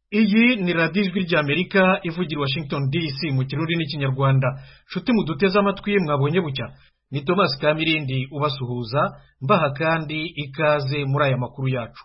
Iyi ni radiyo ijwi ry'Amerika ivugira Washington DC mu kirundi n'ikinyarwanda. Nshuti muduteze amatwi mwabonye bucya. Ni Thomas Kamirindi ubasuhuza, mbaha kandi ikaze muri aya makuru yacu.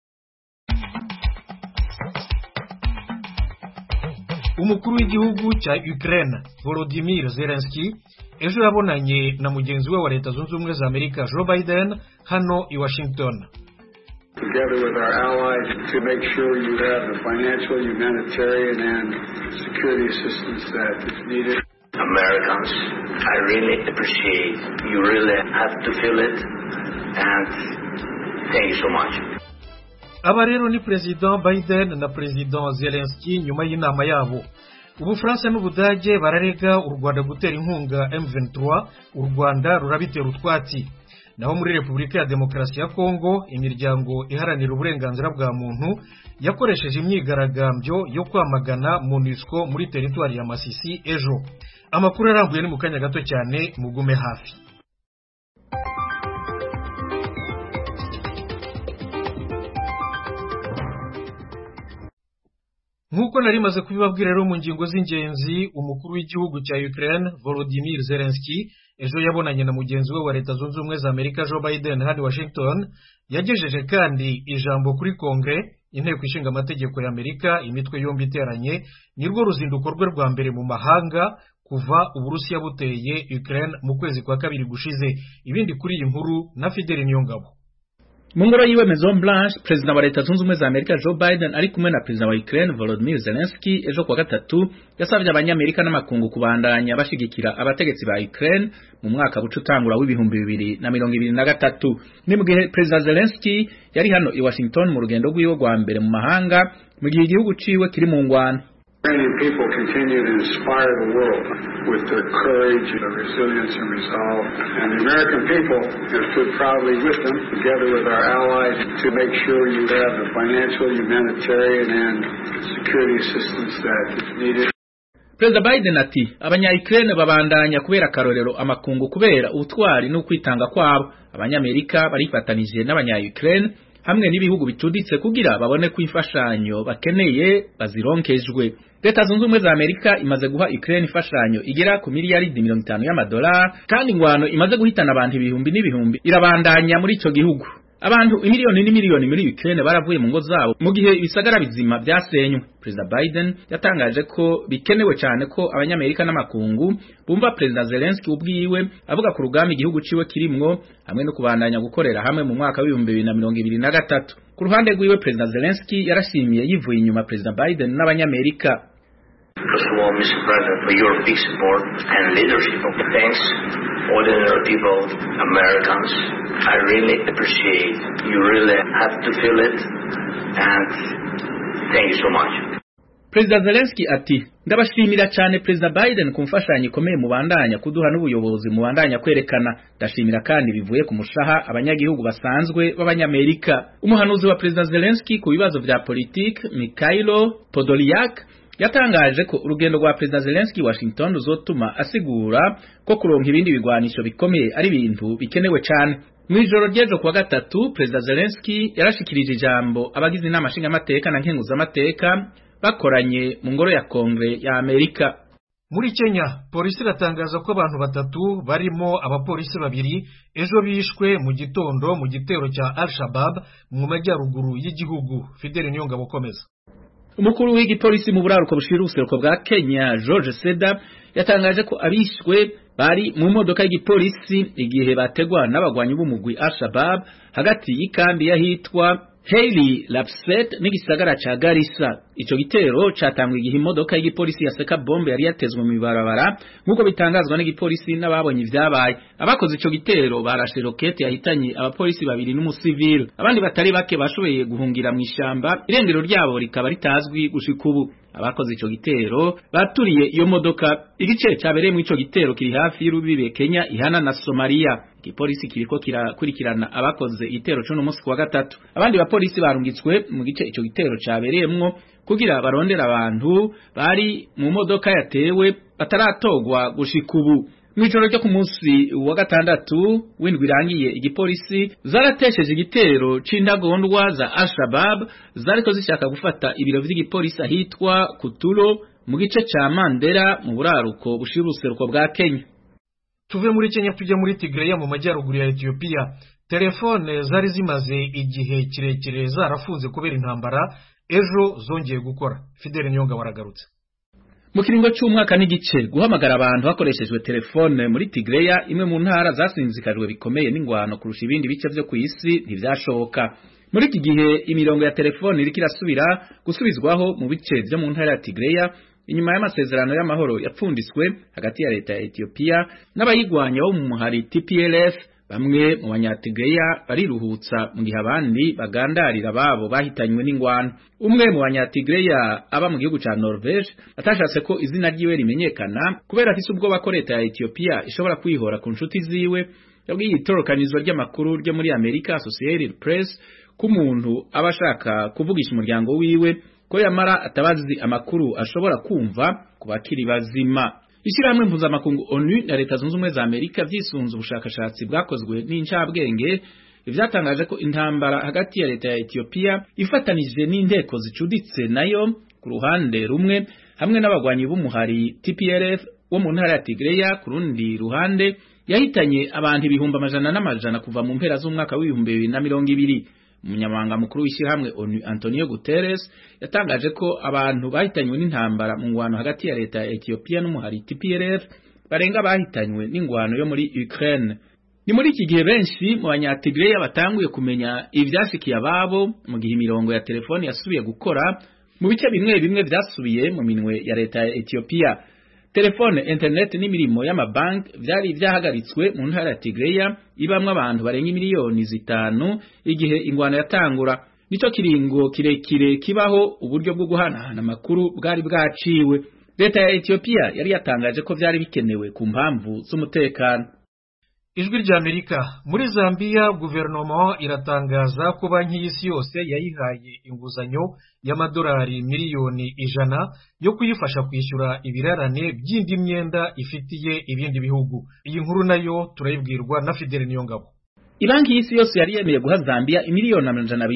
Umukuru w'igihugu cya Ukraine, Volodymyr Zelensky, ejo yabonanye na mugenzi we wa Leta Zunze Ubumwe za Amerika Joe Biden hano i Washington. Together with our allies to make sure you have the financial, humanitarian, and security assistance that is needed. Americans, I really appreciate you really have to feel it, and thank you so much. Aba rero ni President Biden na President Zelensky nyuma y'inama yabo. Ubufaransa n'Ubudage bararega u Rwanda gutera inkunga M23, u Rwanda rurabitera utwatsi. Naho muri Repubulika ya Demokarasi ya Kongo, imiryango iharanira uburenganzira bwa muntu yakoresheje imyigaragambyo yo kwamagana MONUSCO muri teritwari ya Masisi ejo. Amakuru arambuye ni mu kanya gato cyane, mugume hafi. Nkuko nari maze kubibabwira rero mu ngingo z'ingenzi, umukuru w'igihugu cya Ukraine Volodymyr Zelensky ejo yabonanye na mugenzi we wa Leta Zunze Ubumwe za Amerika Joe Biden hano Washington. Yagejeje kandi ijambo kuri Kongre, inteko ishinga amategeko ya Amerika, imitwe yombi iteranye. Nirwo ruzinduko rwe rwa mbere mu mahanga kuva Uburusiya buteye Ukraine mu kwezi kwa kabiri gushize. Ibindi kuri iyi nkuru na Fidel Niyongabo. Mu ngoro yiwe Maison Blanche, President wa Leta Zunze Ubumwe za Amerika Joe Biden ari kumwe na President wa Ukraine Volodymyr Zelensky ejo kwa gatatu yasabye abanyamerika n'amakungu kubandanya bashigikira abategetsi ba Ukraine mu mwaka bucutangura w'2023. Ni mu gihe President Zelensky yari hano i Washington mu rugendo rw'iwe rwa mbere mu mahanga mu gihe igihugu ciwe kiri mu ngwano. Ukrainian people continue to inspire the world with their courage, their resilience, and resolve. And the American people have stood proudly with them, together with our allies, to make sure you have the financial, humanitarian, and security assistance that is needed. President Biden ati abanya-Ukraine babandanya kubera akarorero amakungu kubera ubutwari n'ukwitanga kwabo. Abanyamerika barifatanije n'abanya-Ukraine hamwe n'ibihugu bituditse kugira babone ko imfashanyo bakeneye bazironkejwe. Leta Zunze Ubumwe za Amerika imaze guha Ukraine imfashanyo igera ku miliyaridi 50 y'amadolari, kandi ingwano imaze guhitana abantu ibihumbi n'ibihumbi irabandanya muri ico gihugu. Abantu imiliyoni n'imiliyoni muri Ukraine baravuye mu ngo zabo mu gihe ibisagara bizima byasenywe. President Biden yatangaje ko bikenewe cyane ko abanyamerika n'amakungu bumva President Zelensky ubwiwe avuga ku rugamba igihugu ciwe kirimwo hamwe no kubandanya gukorera hamwe mu mwaka w'2023. Ku ruhande rwiwe President Zelensky yarashimiye yivuye inyuma President Biden n'abanyamerika. First of all, Mr. President, for your big support and leadership. Thanks, ordinary people, Americans. I really appreciate you really have to feel it, and thank you so much. President Zelensky ati ndabashimira cyane President Biden kumfashanya ikomeye mubandanya kuduha n'ubuyobozi mubandanya kwerekana. Ndashimira kandi bivuye ku mushaha abanyagihugu basanzwe b'abanyamerika. Umuhanuzi wa President Zelensky ku bibazo vya politiki Mikhailo Podolyak yatangaje ko urugendo rwa President Zelensky Washington ruzotuma asigura ko kuronka ibindi bigwanisho bikomeye ari ibintu bikenewe cyane. Mwijoro ryejo kwa gatatu President Zelensky yarashikirije ijambo abagize inama nshingamateka na nkenguzamateka bakoranye mu ngoro ya Kongre ya Amerika. Muri Kenya, polisi iratangaza ko abantu batatu barimo abapolisi babiri ejo bishwe mu gitondo mu gitero cya Al-Shabaab mu majyaruguru y'igihugu. Fidel Niyongabo komeza. Umukuru w'igipolisi mu buraruko bushira ubuseruko bwa Kenya George Seda yatangaje ko abishwe bari mu modoka y'igipolisi igihe bategwa n'abagwanyi b'umugwi Al-Shabaab hagati y'ikambi yahitwa Haile Lapset n'igisagara ca Garissa. Ico gitero catangwa igihe imodoka y'igipolisi yaseka bombe yari yatezwe mu ibarabara nkuko bitangazwa n'igipolisi n'ababonye ivyabaye. Abakoze ico gitero barashe rokete yahitanye abapolisi babiri n'umusivile. Abandi batari bake bashoboye guhungira mu ishamba, irengero ryabo rikaba ritazwi gushika ubu. Abakoze ico gitero baturiye iyo modoka. Igice cyabereye mu ico gitero kiri hafi y'urubibe Kenya ihana na Somalia. Igipolisi kiriko kirakurikirana abakoze igitero cyo n'umunsi wa gatatu. Abandi bapolisi barungitswe mu gice ico gitero cyabereyemwo kugira barondera abantu bari mu modoka yatewe bataratogwa gushika ubu. Mwijoro ryo ku munsi wa gatandatu w'indwi irangiye igipolisi zaratesheje igitero c'intagondwa za Al-Shabaab zariko zishaka gufata ibiro vy'igipolisi ahitwa Kutulo mu gice ca Mandera mu buraruko bushira uruseruko bwa Kenya. Tuve muri Kenya tujya muri Tigray mu majyaruguru ya Ethiopia. Telefone zari zimaze igihe kirekire zarafunze kubera intambara, ejo zongeye gukora. Fidel Nyonga waragarutse. Mu kiringo cy'umwaka n'igice guhamagara abantu hakoreshejwe telefone muri Tigray, imwe mu ntara zasinzikajwe bikomeye n'ingwano kurusha ibindi bice byo ku isi, ntivyashoboka. Muri iki gihe imirongo ya telefone iriko irasubira gusubizwaho mu bice byo mu ntara ya Tigray inyuma y'amasezerano y'amahoro yapfunditswe hagati ya leta ya Ethiopia n'abayigwanya bo mu muhari TPLF. Bamwe mu banyatigray bariruhutsa mu gihe abandi bagandarira babo bahitanywe n'ingwano. Umwe mu banyatigray aba mu gihugu ca Norvege atashatse ko izina ryiwe rimenyekana kubera afise ubwoba ko leta ya Ethiopia ishobora kwihora ku nshuti ziwe, yabwiye itorokanizo ry'amakuru ryo muri America Associated Press ko umuntu aba ashaka kuvugisha umuryango wiwe ko yamara atabazi amakuru ashobora kumva ku bakiri bazima. Ishyirahamwe mpuzamakungu ONU na leta zunze ubumwe za Amerika vyisunze ubushakashatsi bwakozwe n'incabwenge ivyatangaje ko intambara hagati ya leta ya Ethiopia ifatanije n'inteko zicuditse nayo ku ruhande rumwe hamwe n'abagwanyi b'umuhari TPLF wo mu ntara ya Tigray ku rundi ruhande yahitanye abantu ibihumbi amajana n'amajana kuva mu mpera z'umwaka w'2020. Umunyamabanga mukuru w'ishyirahamwe ONU Antonio Guterres yatangaje ko abantu bahitanywe n'intambara mu ngwano hagati ya leta ya Ethiopia n'umuhari TPLF barenga bahitanywe n'ingwano yo muri Ukraine. Ni muri iki gihe benshi mu banyatigray batanguye kumenya ivyashikiye ababo mu gihe imirongo ya telefone yasubiye gukora mu bice bimwe bimwe vyasubiye mu minwe ya leta ya Ethiopia. Telefone, internet n'imirimo y'amabank vyari vyahagaritswe mu ntara ya Tigray ibamwe abantu barenga miliyoni 5 igihe ingwano yatangura. Nico kiringo kirekire kibaho uburyo bwo guhanahana amakuru bwari bwaciwe. Leta ya Ethiopia yari yatangaje ko vyari bikenewe ku mpamvu z'umutekano. Ijwi rya Amerika muri Zambia, guverinoma iratangaza ko banki y'isi yose yayihaye inguzanyo y'amadolari miliyoni 100 yo kuyifasha kwishyura ibirarane by'indi myenda ifitiye ibindi bihugu. Iyi nkuru nayo turayibwirwa na Fidel Nyongabo. Ibanki y'isi yose yari yemeye guha Zambia imiliyoni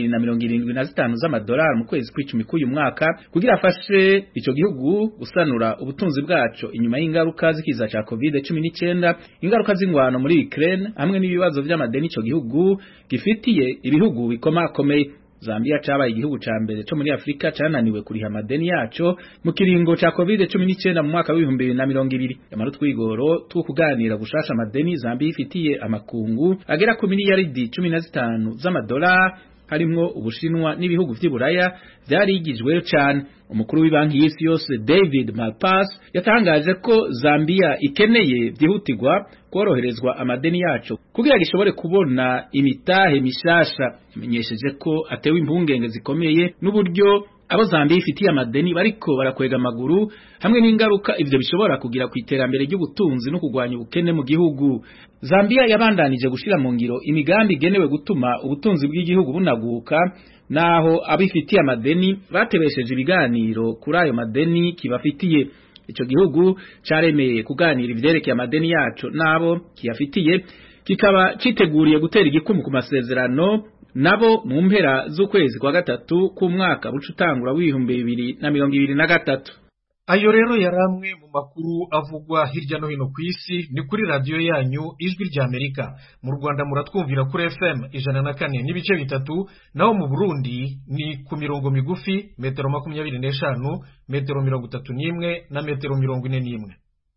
275 z'amadolari mu kwezi kw'icumi k'uyu mwaka kugira afashe ico gihugu gusanura ubutunzi bwaco inyuma y'ingaruka zikiza ca COVID-19, ingaruka z'ingwano muri Ukraine hamwe n'ibibazo by'amadeni ico gihugu gifitiye ibihugu bikomakomeye. Zambia cabaye igihugu ca mbere cyo muri Afrika cananiwe kuriha amadeni yaco mu kiringo ca COVID-19 mu mwaka w'2020. Amaro twigoro two kuganira gushasha amadeni Zambia ifitiye amakungu agera ku miliyaridi 15 z'amadolari harimwo Ubushinwa n'ibihugu vy'Iburaya vyarigijwe cyane. Umukuru w'ibanki y'isi yose David Malpass yatangaje ko Zambia ikeneye byihutirwa koroherezwa amadeni yaco kugira gishobore kubona imitahe mishasha. Menyesheje ko atewe impungenge zikomeye n'uburyo abo Zambia ifitiye amadeni bariko barakwega amaguru hamwe n'ingaruka ivyo bishobora kugira ku iterambere ry'ubutunzi no kugwanya ubukene mu gihugu. Zambia yabandanije gushira mu ngiro imigambi genewe gutuma ubutunzi bw'igihugu bunaguka, naho abifitiye amadeni batebesheje ibiganiro kuri ayo madeni kibafitiye. Ico gihugu caremeye kuganira ivyerekeye amadeni yaco nabo kiyafitiye, kikaba citeguriye gutera igikumu ku masezerano nabo mu mpera z'ukwezi kwa gatatu ku mwaka bucutangura w'2023. Ayo rero yaramwe mu makuru avugwa hirya no hino ku isi. Ni kuri radio yanyu Ijwi rya Amerika. Mu Rwanda muratwumvira kuri FM 104 n'ibice bitatu, naho mu Burundi ni ku mirongo migufi metero 25, metero 31 na metero 41.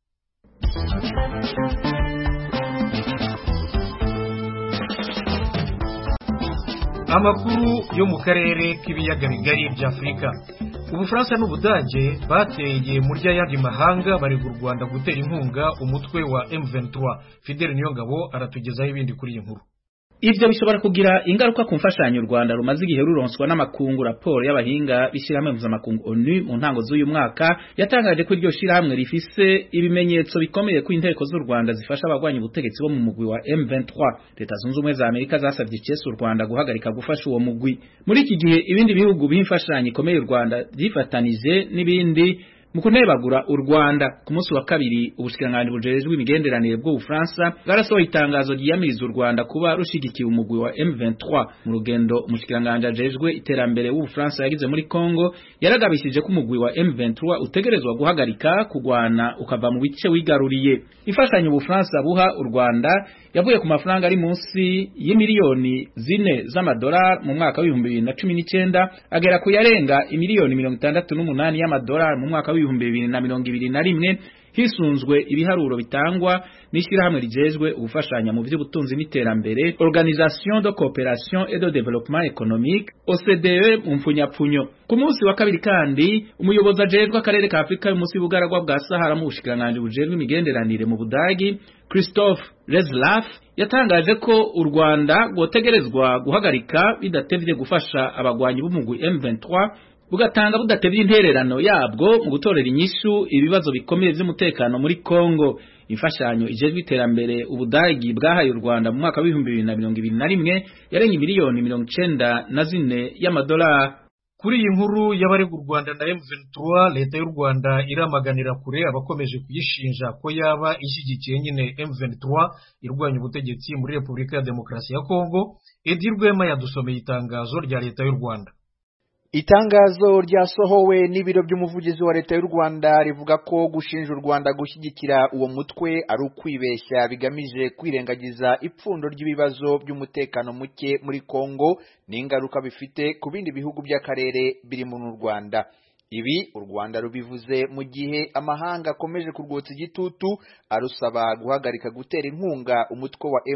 Amakuru yo mu karere k'ibiyaga bigari bya Afrika. Ubufaransa n'Ubudage bateye muri yandi mahanga bari mu Rwanda gutera inkunga umutwe wa M23. Fidel Nyongabo aratugezaho ibindi kuri iyi nkuru. Ivyo bishobora kugira ingaruka ku mfashanyo u Rwanda rumaze igihe ruronswa n'amakungu. Raporo y'abahinga bishirahamwe mpuzamakungu ONU mu ntango z'uyu mwaka yatangaje ko iryo shirahamwe rifise ibimenyetso bikomeye ko inteko z'u Rwanda zifasha abagwanya ubutegetsi bo mu mugwi wa M23. Leta zunze ubumwe za Amerika zasavye Chess u Rwanda guhagarika gufasha uwo mugwi. Muri iki gihe ibindi bihugu b'imfashanyo ikomeye u Rwanda byifatanije n'ibindi mu kunebagura u Rwanda. Ku munsi wa kabiri ubushikiranganji bujejwe imigenderanire bwo Ufaransa bwarasohoye itangazo ryiyamiriza u Rwanda kuba rushigikiye umugwi wa M23. Mu rugendo umushikiranganji ajejwe iterambere w'Ufaransa yagize muri Kongo yaragabishije ko umugwi wa M23 utegerezwa guhagarika kugwana ukava mu bice wigaruriye. Ifashanyo Ufaransa buha u Rwanda yavuye ku mafaranga ari munsi y'imiliyoni 4 z'amadolari mu mwaka wa 2019 agera ku yarenga imiliyoni 68 y'amadolari mu mwaka wa 2021 hisunzwe ibiharuro bitangwa n'ishirahamwe rijejwe ubufashanya mu by'ubutunzi n'iterambere Organisation de Coopération et de Développement Économique OCDE mu mfunyapfunyo. Ku munsi wa kabiri kandi umuyobozi ajejwe akarere ka Afrika y'umunsi bugaragwa bwa Sahara mu bushikiranganji bujejwe imigenderanire mu Budagi Christophe Reslaf yatangaje ko u Rwanda gotegerezwa guhagarika bidatevye gufasha abagwanyi b'umugwi M23 bugatanga budatevye intererano yabwo mu gutorera inyishu ibibazo bikomeye by'umutekano muri Kongo. Imfashanyo ijejwe iterambere Ubudagi bwahaye u Rwanda mu mwaka wa 2021 yarenga miliyoni 94 y'amadolari. Kuri iyi nkuru y'abarega u Rwanda na M23, leta y'u Rwanda iramaganira kure abakomeje kuyishinja ko yaba ishyigikiye nyine M23 irwanya ubutegetsi muri Repubulika ya Demokarasi ya Kongo. Edi Rwema yadusomeye itangazo rya leta y'u Rwanda. Itangazo ryasohowe n'ibiro by'umuvugizi wa leta y'u Rwanda rivuga ko gushinja u Rwanda gushyigikira uwo mutwe ari ukwibeshya bigamije kwirengagiza ipfundo ry'ibibazo by'umutekano muke muri Kongo n'ingaruka bifite ku bindi bihugu by'akarere biri mu Rwanda. Ibi u Rwanda rubivuze mu gihe amahanga akomeje kurwotsa igitutu arusaba guhagarika gutera inkunga umutwe wa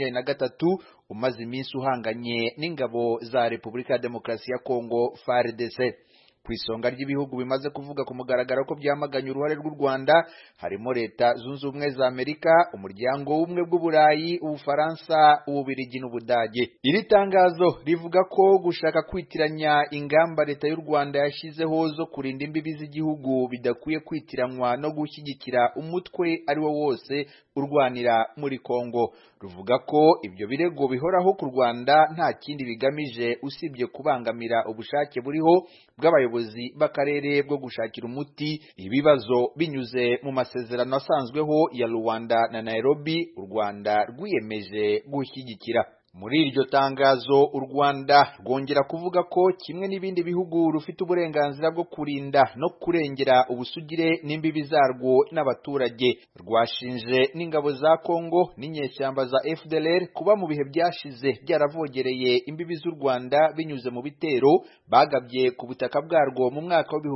M23 umaze iminsi uhanganye n'ingabo za Repubulika ya Demokarasi ya Kongo FARDC. Ku isonga ry'ibihugu bimaze kuvuga ku mugaragaro ko byamaganye uruhare rw'u Rwanda harimo leta zunze ubumwe za Amerika, umuryango w'ubumwe bw'Uburayi, Ubufaransa, Ububirigi n'Ubudage. Iri tangazo rivuga ko gushaka kwitiranya ingamba leta y'u Rwanda yashyizeho zo kurinda imbibi z'igihugu bidakwiye kwitiranwa no gushyigikira umutwe ari wo wose urwanira muri Kongo. Ruvuga ko ibyo birego bihoraho ku Rwanda nta kindi bigamije usibye kubangamira ubushake buriho bw'abayobozi b'akarere bwo gushakira umuti ibibazo binyuze mu masezerano asanzweho ya Rwanda na Nairobi u Rwanda rwiyemeje gushyigikira. Muri iryo tangazo u Rwanda rwongera kuvuga ko kimwe n'ibindi bihugu rufite uburenganzira bwo kurinda no kurengera ubusugire n'imbibi zarwo n'abaturage. Rwashinje n'ingabo za Kongo n'inyeshyamba za FDLR kuba mu bihe byashize byaravogereye imbibi z'u Rwanda binyuze mu bitero bagabye ku butaka bwarwo mu mwaka wa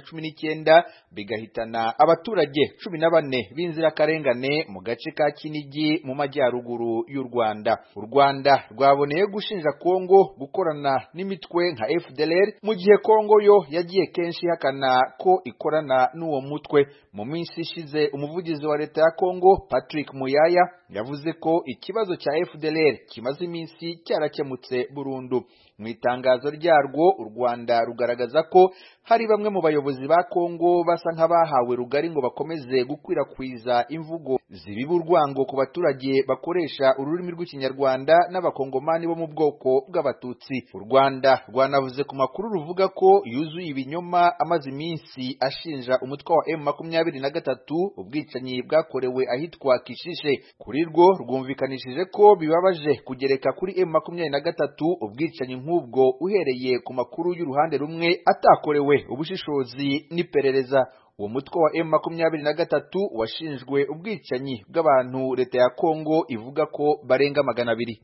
2019 bigahitana abaturage 14 b'inzirakarengane mu gace ka Kinigi mu majyaruguru y'u Rwanda. U Rwanda rwaboneye gushinja Kongo gukorana n'imitwe nka FDLR mu gihe Kongo yo yagiye kenshi hakana ko ikorana n'uwo mutwe. Mu minsi ishize umuvugizi wa leta ya Kongo Patrick Muyaya yavuze ko ikibazo cya FDLR kimaze iminsi cyarakemutse burundu. Mu itangazo ryarwo u Rwanda rugaragaza ko hari bamwe mu bayobozi ba Kongo basa nk'abahawe rugari ngo bakomeze gukwirakwiza imvugo zibiba urwango ku baturage bakoresha ururimi rw'ikinyarwanda n'abakongomani bo mu bwoko bw'abatutsi. U Rwanda rwanavuze ku makuru ruvuga ko yuzuye ibinyoma amaze iminsi ashinja umutwe wa M23 ubwicanyi bwakorewe ahitwa Kishishe. Kuri rwo rwumvikanishije ko bibabaje kugereka kuri M23 ubwicanyi nk'ubwo uhereye ku makuru y'uruhande rumwe atakorewe ubushishozi n'iperereza. Uwo mutwe wa M23 washinjwe ubwicanyi bw'abantu leta ya Kongo ivuga ko barenga 200.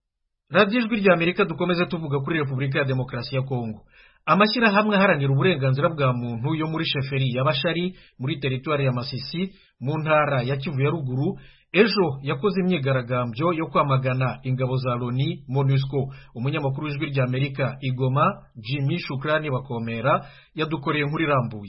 Radio Ijwi ry'Amerika dukomeze tuvuga kuri Repubulika ya Demokarasi ya Kongo. Amashyirahamwe aharanira uburenganzira bwa muntu yo muri sheferi ya Bashari muri teritwari ya Masisi mu ntara ya Kivu ya ruguru ejo yakoze imyigaragambyo yo kwamagana ingabo za Loni MONUSCO. Umunyamakuru w'Ijwi ry'Amerika Igoma Jimmy Shukrani Bakomera yadukoreye inkuru irambuye.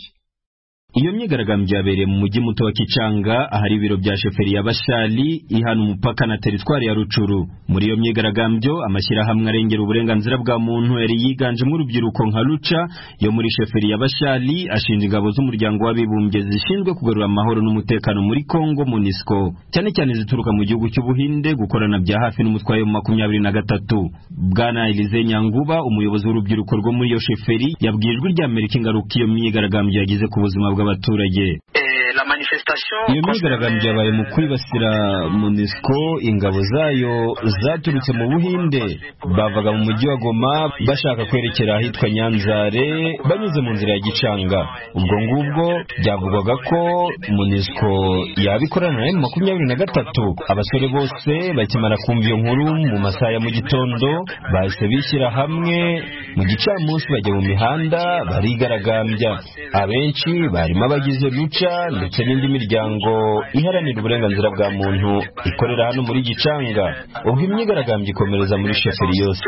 Iyo myigaragambyo yabereye mu mujyi muto wa Kicanga ahari ibiro bya sheferi ya Bashali ihana umupaka na teritwari ya Rucuru. Muri iyo myigaragambyo amashyirahamwe arengera uburenganzira bwa muntu yari yiganje mu rubyiruko nka Lucha yo muri sheferi ya Bashali ashinja ingabo z'umuryango w'abibumbye zishinzwe kugarura amahoro n'umutekano muri Kongo MONUSCO cyane cyane zituruka mu gihugu cy'Ubuhinde gukorana bya hafi n'umutwaye wa 23. Bwana Elize Nyanguba umuyobozi w'urubyiruko rwo muri iyo sheferi yabwirijwe ry'Amerika ingaruka iyo myigaragambyo yagize ku buzima bwa bw'abaturage. Iyo myigaragambyo yabaye mu kwibasira MONUSCO. Ingabo zayo zaturutse mu Buhinde bavaga mu mujyi wa Goma bashaka kwerekera ahitwa Nyanzare banyuze mu nzira ya Gicanga. Ubwo ngubwo byavugwaga ko MONUSCO yabikorana na M23. Abasore bose bakimara kumva iyo nkuru mu masaha ya mu gitondo bahise bishyira hamwe mu gicamunsi bajya mu mihanda barigaragambya. Abenshi barimo abagize Lucha ndetse n'indi miryango iharanira uburenganzira bwa muntu ikorera hano muri Gicanga. Ubwo imyigaragambyo ikomereza muri sheferi yose.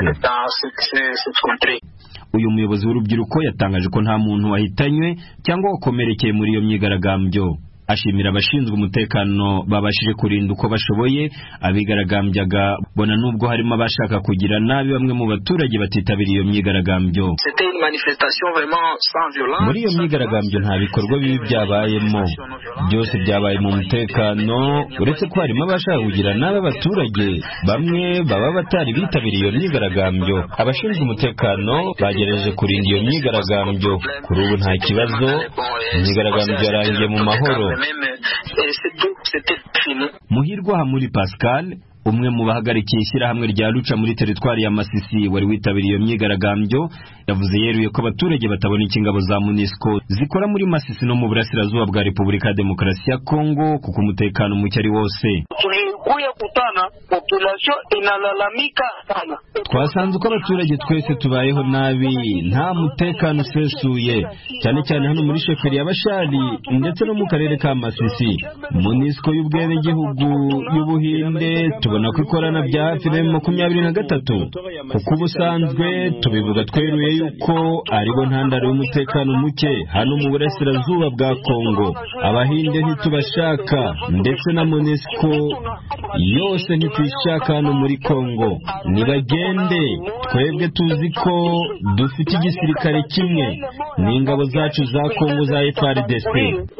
Uyu muyobozi w'urubyiruko yatangaje ko nta muntu wahitanywe cyangwa wakomerekeye muri iyo myigaragambyo. Ashimira abashinzwe umutekano babashije kurinda uko bashoboye abigaragambyaga, bona nubwo harimo abashaka kugira nabi bamwe mu baturage batitabiriye iyo myigaragambyo. Muri iyo myigaragambyo nta bikorwa bibi byabayemo, byose byabaye mu mutekano, uretse ko harimo abashaka kugira nabi abaturage bamwe baba batari bitabiriye iyo myigaragambyo. Abashinzwe umutekano bagerageje kurinda iyo myigaragambyo. Kuri ubu nta kibazo, imyigaragambyo yarangiye mu mahoro. Muhirwa Hamuri Pascal, umwe mu bahagarikiye ishyirahamwe rya Lucha muri teritwari ya Masisi wari witabiriye iyo myigaragambyo, yavuze yeruye ko abaturage batabona ingabo za MONUSCO zikora muri Masisi no mu burasirazuba bwa Repubulika ya Demokarasi ya Kongo kuko umutekano muke ari wose. Twasanze uko abaturage twese tubayeho nabi, nta mutekano usesuye, cyane cyane hano muri sheferi ya Bashali ndetse no mu karere ka Masisi. MONUSCO y'ubwenegihugu y'Ubuhinde tubona ko ikorana bya hafi na M23, kuko ubusanzwe tubivuga tweruye yuko aribo ntandaro y'umutekano muke hano mu burasirazuba bwa Kongo. Abahinde ntitubashaka ndetse na MONUSCO yose ntituyishaka hano muri Kongo. Nibagende, twebwe tuzi ko dufite igisirikare kimwe n'ingabo zacu za Kongo za FARDC.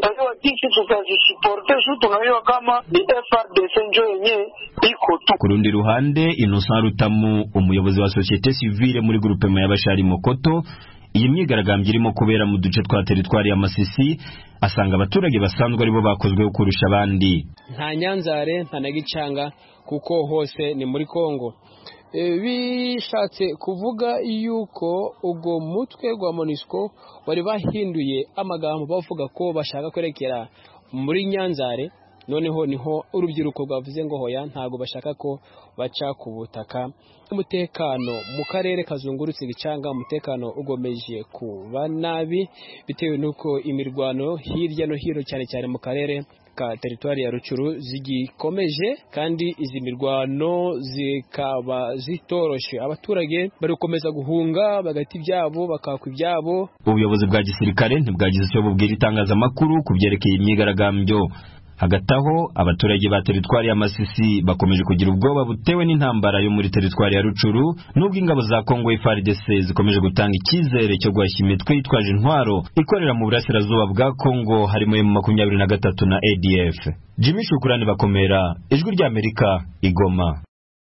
Ku rundi ruhande, Innocent Rutamu, umuyobozi wa societe civile muri groupement y'Abashali Mokoto, iyi myigaragambyo irimo kubera mu duce twa teritwari ya Masisi, asanga abaturage basanzwe aribo bakozweho kurusha abandi. Nta Nyanzare nta na Gicanga kuko hose ni muri Kongo. Bishatse kuvuga yuko ubwo mutwe gwa MONUSCO bari bahinduye amagambo bavuga ko bashaka kwerekera muri Nyanzare, noneho niho urubyiruko rwavuze ngo hoya ntago bashaka ko baca ku butaka. Umutekano mu karere kazungurutse Gicanga, umutekano ugomeje kuba nabi bitewe nuko imirwano hirya no hino cyane cyane mu karere ka teritwari ya Rucuru zigikomeje, kandi izi mirwano zikaba zitoroshe. Abaturage bari gukomeza guhunga bagati byabo bakakwa ibyabo. Ubuyobozi bwa gisirikare ntibwagize icyo bubwira itangazamakuru kubyerekeye imyigaragambyo. Hagati aho, abaturage ba teritwari ya Masisi bakomeje kugira ubwoba butewe n'intambara yo muri teritwari ya Rucuru, nubwo ingabo za Kongo FARDC zikomeje gutanga icyizere cyo guhashya imitwe yitwaje intwaro ikorera mu burasirazuba bwa Kongo harimo M23 na ADF. Jimmy Shukurani Bakomera, Ijwi rya Amerika, Igoma.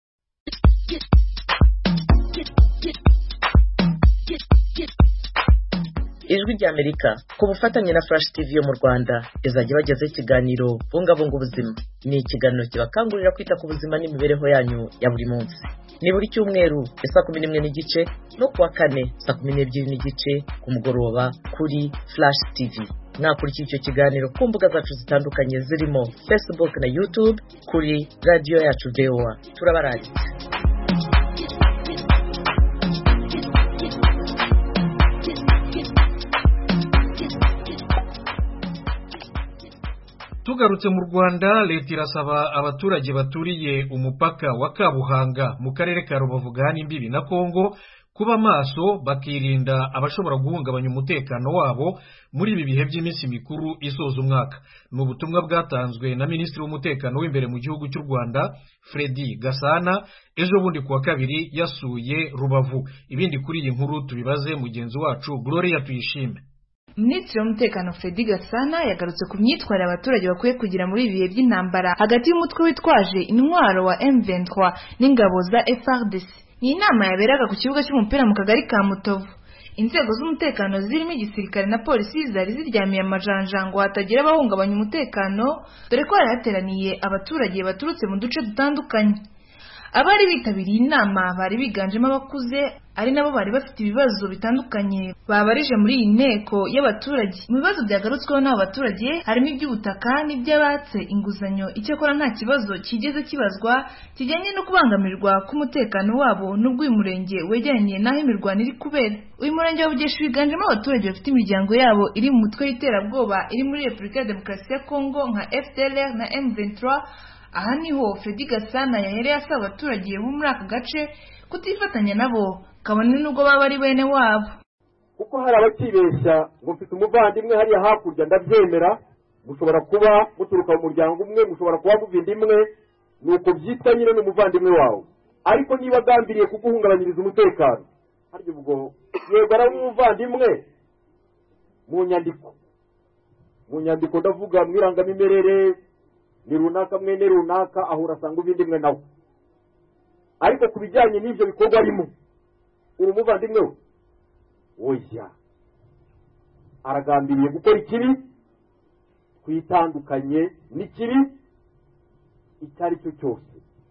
Ijwi rya Amerika ku bufatanye na Flash TV yo mu Rwanda izajya bagezaho ikiganiro bungabunga ubuzima. Ni ikiganiro kibakangurira kwita ku buzima n'imibereho yanyu ya buri munsi. Ni buri cyumweru saa 11:15 no kuwa kane saa 12:15 ku mugoroba kuri Flash TV. Mwakurikira icyo kiganiro ku mbuga zacu zitandukanye zirimo Facebook na YouTube kuri radio yacu VOA. Turabarangitse. Tugarutse mu Rwanda, leta irasaba abaturage baturiye umupaka wa Kabuhanga mu karere ka Rubavu gahana imbibi na Kongo kuba maso bakirinda abashobora guhungabanya umutekano wabo muri ibi bihe by'iminsi mikuru isoza umwaka. Ni ubutumwa bwatanzwe na Minisitiri w'Umutekano w'imbere mu gihugu cy'u Rwanda Fredy Gasana ejo bundi kuwa kabiri yasuye Rubavu. Ibindi kuri iyi nkuru tubibaze mugenzi wacu Gloria Tuyishime. Minisitiri w'Umutekano Fredy Gasana yagarutse ku myitwarire abaturage bakwiye kugira muri ibihe by'intambara hagati y'umutwe witwaje intwaro wa M23 n'ingabo za FARDC. Ni inama yaberaga ku kibuga cy'umupira mu kagari ka Mutovu. inzego z'umutekano zirimo igisirikare na polisi zari ziryamiye amajanja ngo hatagira abahungabanya umutekano dore ko hari hateraniye abaturage baturutse mu duce dutandukanye. Abari bitabiriye inama bari biganjemo abakuze ari nabo bari bafite ibibazo bitandukanye babarije muri iyi nteko y'abaturage. Mu bibazo byagarutsweho n'abo baturage harimo iby'ubutaka n'iby'abatse inguzanyo, icyakora nta kibazo kigeze kibazwa kijyanye no kubangamirwa k'umutekano wabo n'ubwo uyu murenge wegeranye n'aho imirwano iri kubera. Uyu murenge wa Bugeshi wiganjemo abaturage bafite imiryango yabo iri mu mutwe y'iterabwoba iri muri Repubulika ya Demokarasi ya Kongo nka FDLR na M23. Aha niho Freddy Gasana yahereye asaba abaturage bo muri aka gace kutifatanya nabo kabone nubwo baba ari bene wabo. Kuko hari abakibeshya ngo mfite umuvandimwe hariya hakurya ndabyemera, mushobora kuba muturuka mu muryango umwe, mushobora kuba muvinda imwe, nuko byitwa nyine n'umuvandimwe wawe, ariko niba agambiriye kuguhungabanyiriza umutekano harya ubwo yego ari umuvandimwe mu nyandiko ndavuga mwirangamimerere ni runaka mwene runaka aho urasanga uvindimwe nawe, ariko ku bijyanye n'ibyo bikorwa arimo uri umuvandimwe we oya, aragambiriye gukora ikibi, twitandukanye n'ikibi icyo ari cyo cyose.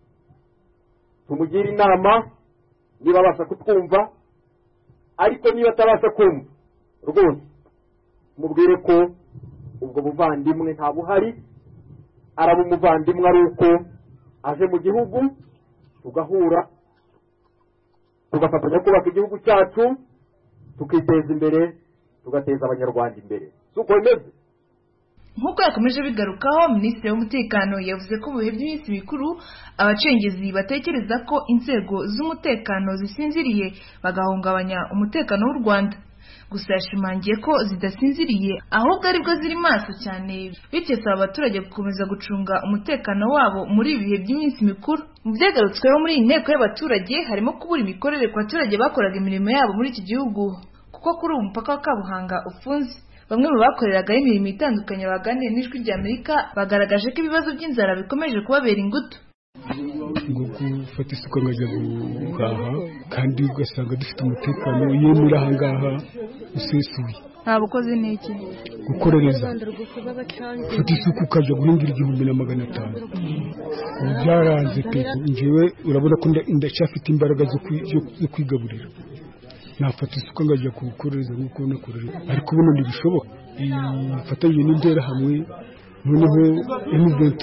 Tumugira inama niba abasha kutwumva, ariko niba atabasha kumva rwose mubwire ko ubwo buvandimwe nta buhari, araba umuvandimwe ari uko aje mu gihugu tugahura tugafatanya kubaka igihugu cyacu, tukiteza imbere, tugateza abanyarwanda imbere. Suko bimeze. Nk'uko yakomeje bigarukaho, Minisitiri w'Umutekano yavuze ko mu bihe by'iminsi mikuru abacengezi batekereza ko inzego z'umutekano zisinziriye bagahungabanya umutekano w'u Rwanda. Gusa yashimangiye ko zidasinziriye ahubwo aribwo ziri maso cyane, bityo asaba abaturage gukomeza gucunga umutekano wabo muri ibi bihe by'iminsi mikuru. Mu byagarutsweho muri iyi nteko y'abaturage harimo kubura imikorere ku baturage bakoraga imirimo yabo muri iki gihugu kuko kuri ubu umupaka wa Kabuhanga ufunze. Bamwe mu bakoreragaho imirimo itandukanye baganiriye n'Ijwi ry'Amerika bagaragaje ko ibibazo by'inzara bikomeje kubabera ingutu. Ngo gufata isuka nkajya guhaha kandi ugasanga dufite umutekano yemera aha ngaha usesuye. Nta bukozi n'iki gukorereza ufite isuka ukajya guhingira 1,500. Ubu byaranze pe, njyewe urabona ko ndacyafite imbaraga zo kwigaburira, nafata isuka ngajya kugukorereza nk'uko nakorera, ariko ubuno ntibishoboka. Ifatanyije n'intera hamwe noneho M23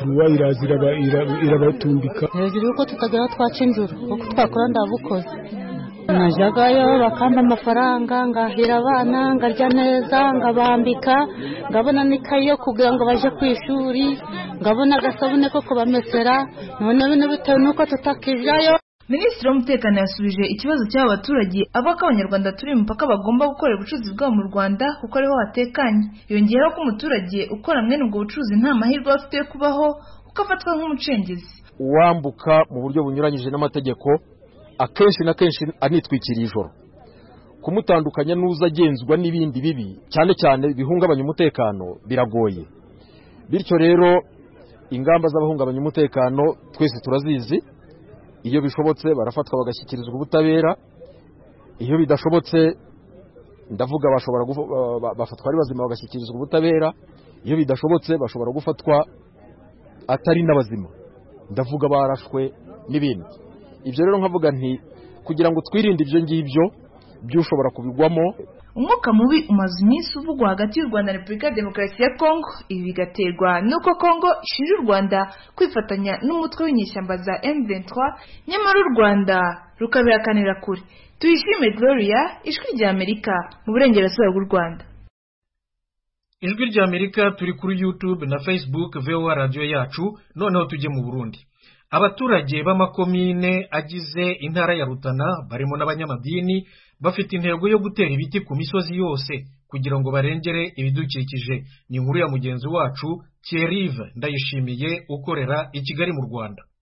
irabatumbika hejuru yuko tukageraho twacinjura kuko twakora ndabukoze. Najagayo bakamba amafaranga ngahira abana ngarya neza ngabambika, ngabona n'ikayi yo kugira ngo baje ku ishuri, ngabona agasabune ko kubamesera, none bino bitewe nuko tutakijayo. Minisitiri w'Umutekano yasubije ikibazo cy'aba baturage avuga ko abanyarwanda turi imipaka bagomba gukorera ubucuruzi bwabo mu Rwanda kuko ariho hatekanye. Yongeraho ko umuturage ukora mwene ubwo bucuruzi nta mahirwe afite yo kubaho kuko afatwa nk'umucengezi. Uwambuka mu buryo bunyuranyije n'amategeko akenshi na kenshi anitwikiriye ijoro, kumutandukanya n'uza agenzwa n'ibindi bibi cyane cyane bihungabanya umutekano biragoye. Bityo rero ingamba z'abahungabanya umutekano twese turazizi. Iyo bishobotse barafatwa bagashyikirizwa ubutabera, iyo bidashobotse ndavuga bashobora bafatwa ari bazima bagashyikirizwa ubutabera, iyo bidashobotse bashobora gufatwa atari n'abazima, ndavuga barashwe n'ibindi. Ibyo rero nkavuga nti kugira ngo twirinde ibyo ngibyo byushobora kubigwamo. Umwuka mubi umaze iminsi uvugwa hagati y'u Rwanda na Repubulika ya Demokarasi ya Kongo. Ibi bigaterwa nuko Kongo ishinja u Rwanda kwifatanya n'umutwe w'inyeshyamba za M23, nyamara u Rwanda rukabihakanira kure. Tuyishime Gloria, Ijwi ry'Amerika mu burengerazuba bw'u Rwanda. Ijwi ry'Amerika turi kuri YouTube na Facebook VOA radio yacu. Noneho tujye mu Burundi. Abaturage b'amakomine agize intara ya Rutana barimo n'abanyamadini bafite intego yo gutera ibiti ku misozi yose kugira ngo barengere ibidukikije. Ni inkuru ya mugenzi wacu Thierry Ndayishimiye ukorera i Kigali mu Rwanda.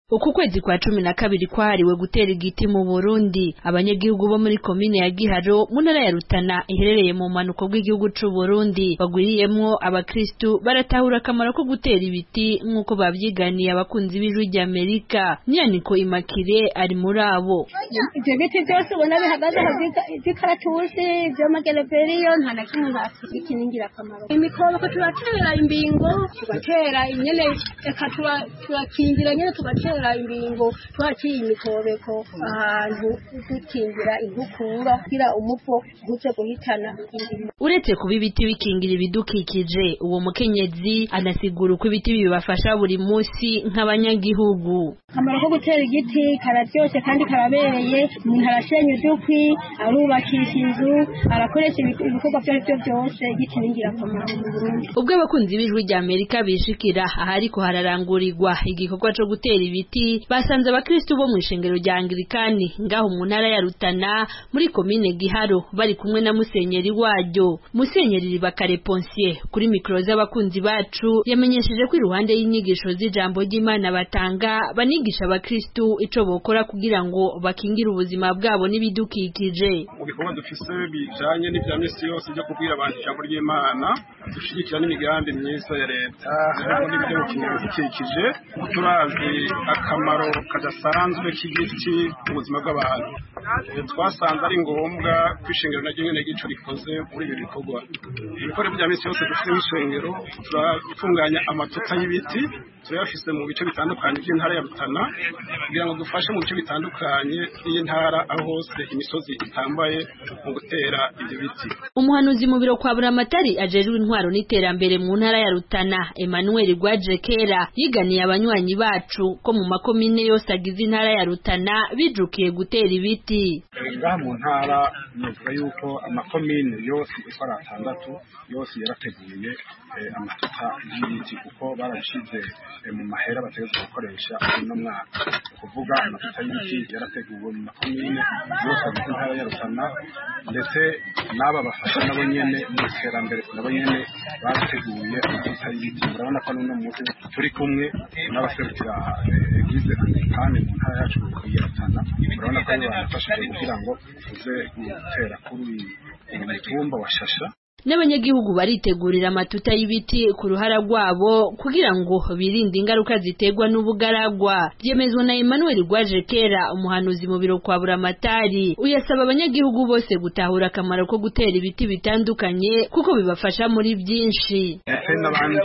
Uku kwezi kwa 12 kwahariwe gutera igiti mu Burundi. Abanyagihugu bo muri komine ya Giharo mu ntara ya Rutana iherereye mu manuko bw'igihugu c'u Burundi bagwiriyemwo abakristu baratahura akamaro ko gutera ibiti nk'uko bavyiganiye abakunzi b'ijwi ry'Amerika. Nyaniko Imakire ari muri abo. Ivyo biti byose ubona bihagaze vy'ikaratusi vy'amagereveriyo nta na kimwe ntakiningira akamaro. Imikobeko turatera imbingo, tugatera inyene eka turakingira nyene tugatera imbingo twaciye imikobeko ahantu dukingira inkukura kugira umuvo guce guhitana indimo. Uretse kuba ibiti bikingira ibidukikije, uwo mukenyezi anasigura uko ibiti bibafasha buri munsi nk'abanyagihugu. Akamaro ko gutera igiti kararyoshe kandi karabereye, umuntu arashenya udukwi, arubakisha inzu, arakoresha ibikorwa byo byose igiti ningira akamaro mu Burundi. Ubwo abakunzi b'ijwi ry'Amerika bishikira ahariko hararangurirwa igikorwa cyo gutera ibiti basanze abakristo bo mu ishengero rya Anglikani ngaho mu ntara ya Rutana muri komine Giharo bari kumwe na musenyeri waryo. Musenyeri Bakare Ponsier kuri mikro z'abakunzi bacu yamenyesheje ko iruhande y'inyigisho z'ijambo ry'Imana batanga banigisha abakristo ico bokora kugira ngo bakingire ubuzima bwabo n'ibidukikije. Mu bikorwa dufise bijanye n'ivya misi yose byo kubwira abantu ijambo ry'Imana dushigikira n'imigambi myiza ya leta harimo n'ibyo gukingira ibidukikije turazi akamaro kadasanzwe k'igiti mu buzima bw'abantu. Twasanze ari ngombwa kwishengero na nyene gico rikoze muri ibi bikorwa. Ibikoresho bya misi yose dufite n'ishengero turatunganya amatuta y'ibiti turayafise mu bice bitandukanye by'intara ya Rutana kugira ngo dufashe mu bice bitandukanye y'intara aho hose imisozi itambaye mu gutera ibyo biti. Umuhanuzi mu biro kwa Buramatari ajejwe intwaro n'iterambere mu ntara ya Rutana Emmanuel Gwajekera yiganiye abanywanyi bacu ko mu makomine yose agize intara ya Rutana bijukiye gutera ibiti. Ngaha mu ntara nuvuga yuko amakomine yose uko ari 6 yose yarateguye amatuta y'ibiti kuko barashize mu mahera bategeza gukoresha no mwaka. Kuvuga amatuta y'ibiti yarateguwe mu makomine yose agize intara ya Rutana ndetse n'aba bafasha nabo nyene mu iterambere nabo nyene bateguye amatuta y'ibiti. Murabona ko n'uno munsi turi kumwe n'abaserukira eglise anglikane mu ntara yacu ya Rutana. Murabona ko bafashije kugira ngo tuze gutera kuri umutumba wa Shasha. N'abanyagihugu baritegurira amatuta y'ibiti ku ruhara rwabo kugira ngo birinde ingaruka ziterwa n'ubugaragwa. Byemezwa na Emmanuel Gwajekera umuhanuzi mu biro kwa Buramatari. Uyasaba abanyagihugu bose gutahura akamaro ko gutera ibiti bitandukanye kuko bibafasha muri byinshi. N'abandi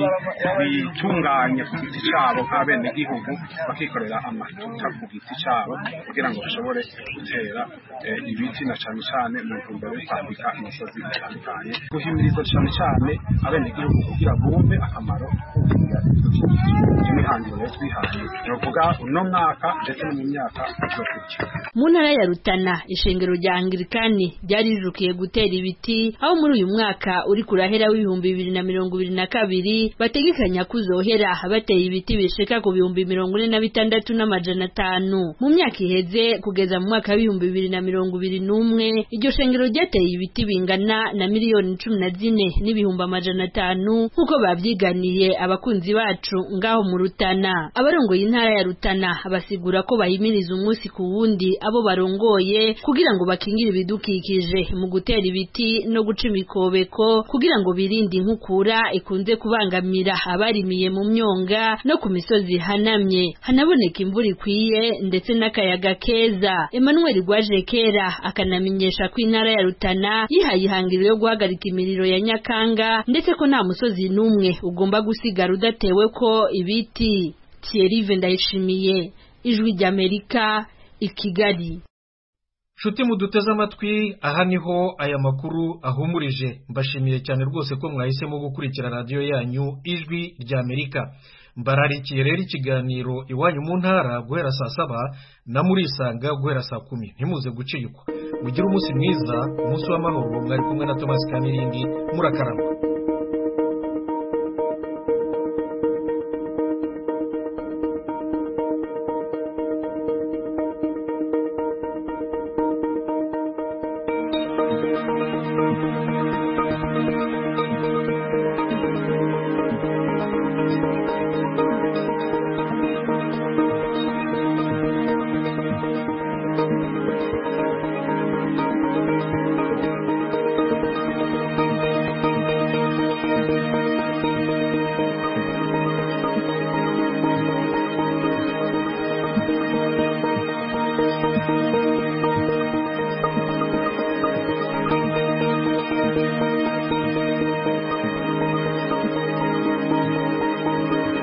bitunganya ku giti cyabo nk'abene gihugu bakikorera amatuta ku giti cyabo kugira ngo bashobore gutera ibiti na cyane mu ntumbero yo kwambika imisozi itandukanye. Guhimiriza cyane abene gihugu kugira bumve akamaro y'imihangiro yo twihaye novuga uno mwaka ndetse no mu myaka izokurikira. Mu ntara ya Rutana ishengero rya Anglikani ryarijukiye gutera ibiti aho muri uyu mwaka uri kurahera w'ibihumbi 2022 bategekanya kuzohera bateye ibiti bishika ku 46,500 mu myaka iheze kugeza mu mwaka w'ibihumbi 2021 iryo shengero ryateye ibiti bingana na miliyoni 14,500 nkuko bavyiganiye abakunzi bacu ngaho mu Rutana. Abarongoye intara ya Rutana basigura ko bahimiriza umunsi ku wundi abo barongoye kugira ngo bakingire ibidukikije mu gutera ibiti no guca imikobeko kugira ngo birinde inkukura ikunze kubangamira abarimiye mu myonga no ku misozi hanamye hanaboneka imvura ikwiye ndetse n'akayaga keza. Emmanuel Gwajekera akanamenyesha ko intara ya Rutana yihaye ihangiro yo guhagarika imiriro ya Nyakanga ndetse ko nta musozi n'umwe ugomba gusigara udatewe ko ibiti. Thierry Ndayishimiye, Ijwi ry'Amerika, i Kigali. Shuti muduteze amatwi aha niho aya makuru ahumurije. Mbashimiye cyane rwose ko mwahisemo gukurikira radio yanyu Ijwi ry'Amerika. Mbararikiye rero ikiganiro iwanyu mu ntara guhera saa 7 na murisanga guhera saa 10. Ntimuze gucikwa. Mugire umunsi mwiza, umunsi w'amahoro. Mwari kumwe na Thomas Kamirindi. Murakarama.